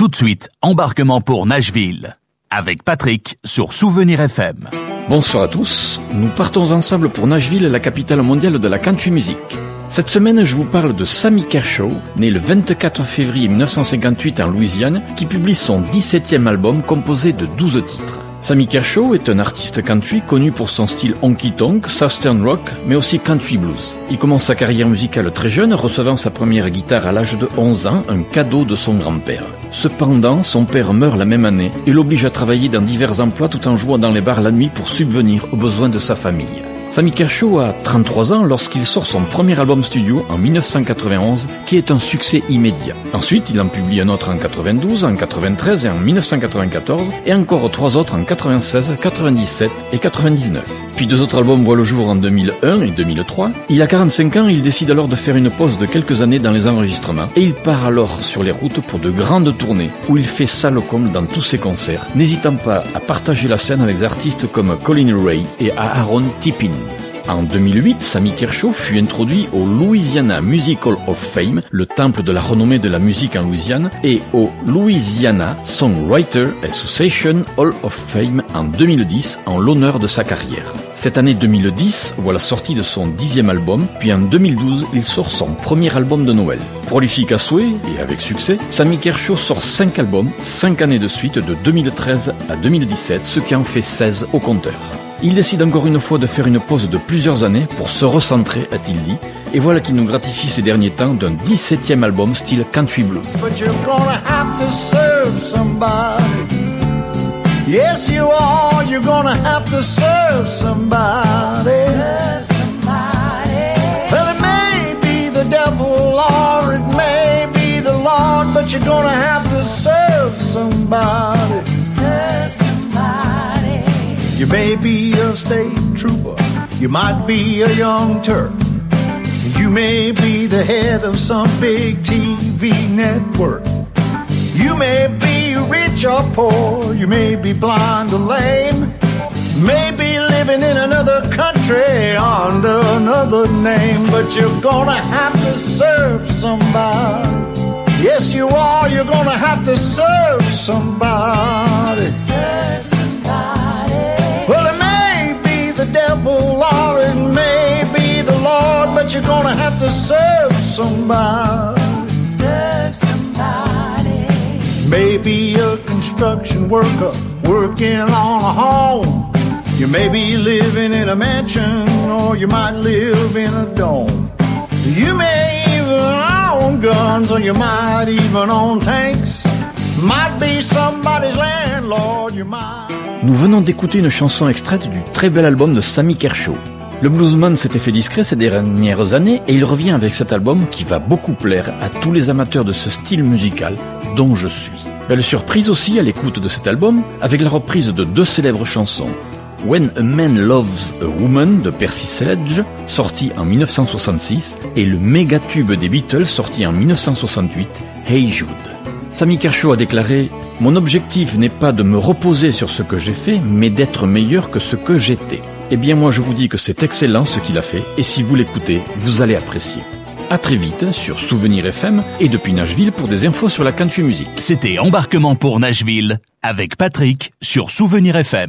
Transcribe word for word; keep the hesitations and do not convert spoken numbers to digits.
Tout de suite, embarquement pour Nashville, avec Patrick sur Souvenir F M. Bonsoir à tous, nous partons ensemble pour Nashville, la capitale mondiale de la country music. Cette semaine, je vous parle de Sammy Kershaw, né le vingt-quatre février mille neuf cent cinquante-huit en Louisiane, qui publie son dix-septième album composé de douze titres. Sammy Kershaw est un artiste country connu pour son style honky-tonk, southern rock, mais aussi country blues. Il commence sa carrière musicale très jeune, recevant sa première guitare à l'âge de onze ans, un cadeau de son grand-père. Cependant, son père meurt la même année et l'oblige à travailler dans divers emplois tout en jouant dans les bars la nuit pour subvenir aux besoins de sa famille. Sammy Kershaw a trente-trois ans lorsqu'il sort son premier album studio en mille neuf cent quatre-vingt-onze, qui est un succès immédiat. Ensuite, il en publie un autre en quatre-vingt-douze, en quatre-vingt-treize et en mille neuf cent quatre-vingt-quatorze, et encore trois autres en quatre-vingt-seize, quatre-vingt-dix-sept et quatre-vingt-dix-neuf. Puis deux autres albums voient le jour en deux mille un et deux mille trois. Il a quarante-cinq ans et il décide alors de faire une pause de quelques années dans les enregistrements, et il part alors sur les routes pour de grandes tournées, où il fait salle comme dans tous ses concerts, n'hésitant pas à partager la scène avec des artistes comme Colin Ray et Aaron Tippin. En deux mille huit, Sammy Kershaw fut introduit au Louisiana Music Hall of Fame, le temple de la renommée de la musique en Louisiane, et au Louisiana Songwriter Association Hall of Fame en deux mille dix en l'honneur de sa carrière. Cette année deux mille dix voit la sortie de son dixième album, puis en deux mille douze, il sort son premier album de Noël. Prolifique à souhait et avec succès, Sammy Kershaw sort cinq albums, cinq années de suite de deux mille treize à deux mille dix-sept, ce qui en fait seize au compteur. Il décide encore une fois de faire une pause de plusieurs années pour se recentrer, a-t-il dit, et voilà qu'il nous gratifie ces derniers temps d'un dix-septième album style country blues. But you're gonna have to serve somebody. Yes, you are. You're gonna have to serve somebody. Serve somebody. Well, it may be the devil or it may be the Lord, but you're gonna have to serve somebody. Serve somebody. You may be a state trooper, you might be a young Turk, you may be the head of some big T V network. You may be rich or poor, you may be blind or lame, may be living in another country under another name, but you're gonna have to serve somebody. Yes, you are, you're gonna have to serve somebody. Serve somebody. Well, it may be the devil or it may be the Lord, but you're gonna have to serve somebody. Serve somebody. Maybe a construction worker working on a home. You may be living in a mansion or you might live in a dome. You may even own guns or you might even own tanks. Might be somebody's landlord, you might... Nous venons d'écouter une chanson extraite du très bel album de Sammy Kershaw. Le bluesman s'était fait discret ces dernières années et il revient avec cet album qui va beaucoup plaire à tous les amateurs de ce style musical dont je suis. Belle surprise aussi à l'écoute de cet album avec la reprise de deux célèbres chansons. When a Man Loves a Woman de Percy Sledge, sorti en mille neuf cent soixante-six, et le méga tube des Beatles sorti en mille neuf cent soixante-huit, Hey Jude. Sammy Kershaw a déclaré « Mon objectif n'est pas de me reposer sur ce que j'ai fait, mais d'être meilleur que ce que j'étais. » Eh bien moi je vous dis que c'est excellent ce qu'il a fait, et si vous l'écoutez, vous allez apprécier. À très vite sur Souvenir F M et depuis Nashville pour des infos sur la country music. C'était Embarquement pour Nashville, avec Patrick sur Souvenir F M.